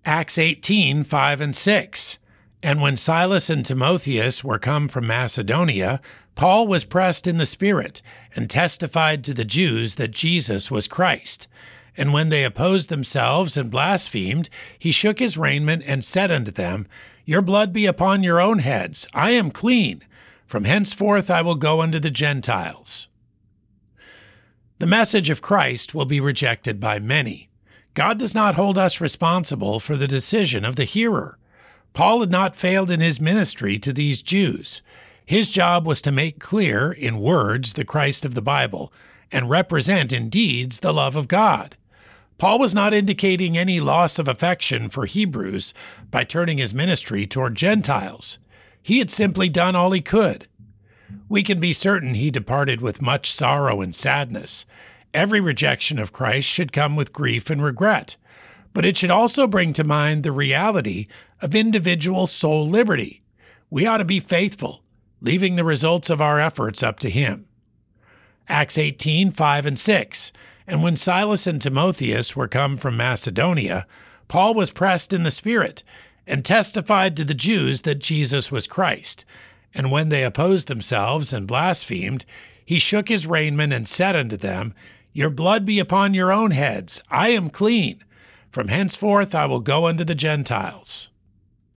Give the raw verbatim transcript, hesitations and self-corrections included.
Acts eighteen, five and six. And when Silas and Timotheus were come from Macedonia, Paul was pressed in the Spirit, and testified to the Jews that Jesus was Christ. And when they opposed themselves and blasphemed, he shook his raiment and said unto them, Your blood be upon your own heads. I am clean. From henceforth I will go unto the Gentiles. The message of Christ will be rejected by many. God does not hold us responsible for the decision of the hearer. Paul had not failed in his ministry to these Jews. His job was to make clear in words the Christ of the Bible and represent in deeds the love of God. Paul was not indicating any loss of affection for Hebrews by turning his ministry toward Gentiles. He had simply done all he could. We can be certain he departed with much sorrow and sadness. Every rejection of Christ should come with grief and regret, but it should also bring to mind the reality of individual soul liberty. We ought to be faithful, leaving the results of our efforts up to him. Acts eighteen, five and six. And when Silas and Timotheus were come from Macedonia, Paul was pressed in the Spirit, and testified to the Jews that Jesus was Christ. And when they opposed themselves and blasphemed, he shook his raiment and said unto them, Your blood be upon your own heads. I am clean. From henceforth I will go unto the Gentiles.